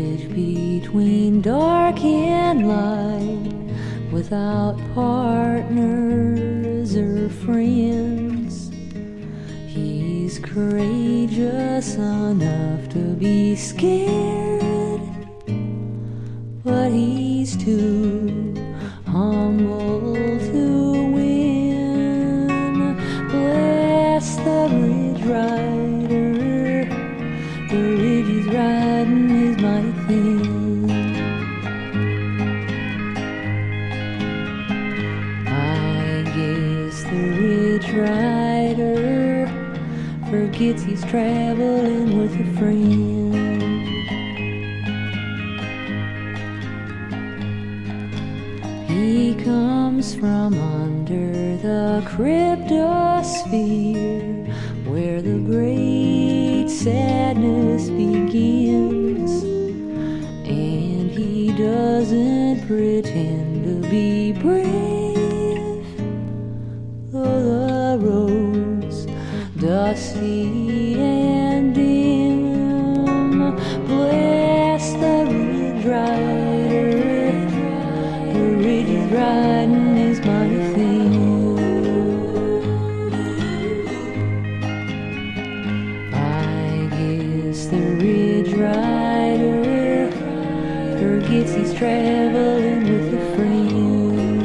ridge between dark and light, without partners or friends. He's courageous enough to be scared, but he's too humble to win. Bless the ridge rider, the ridge he's riding is mighty thin. I guess the ridge rider forgets he's traveling with a friend. He comes from under the cryptosphere, where the great sadness begins, and he doesn't pretend to be brave, though the road's dusty and dim. Bless the ridge rider, the ridge he's riding is mighty thin. I guess the ridge rider forgets he's traveling with a friend.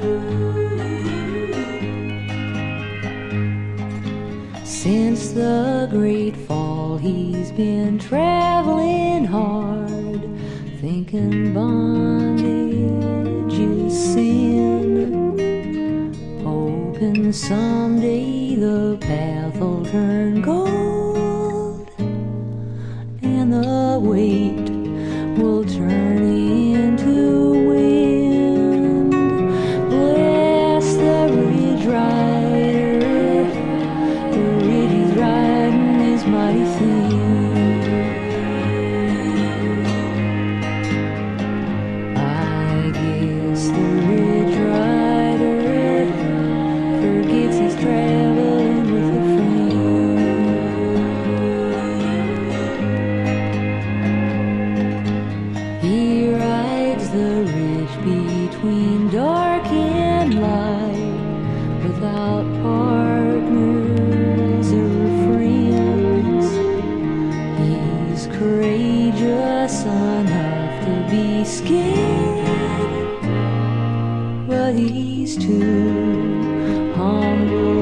Since the great fall, he's been traveling hard, thinking bondage is sin, hoping someday the path will turn gold and the weight will turn into wind. Bless the ridge rider, the ridge he's riding is mighty thin. I guess the ridge rider forgets he's traveling with a friend. He rides the ridge between dark and light, without partners or friends. He's courageous enough to be scared, but he's too humble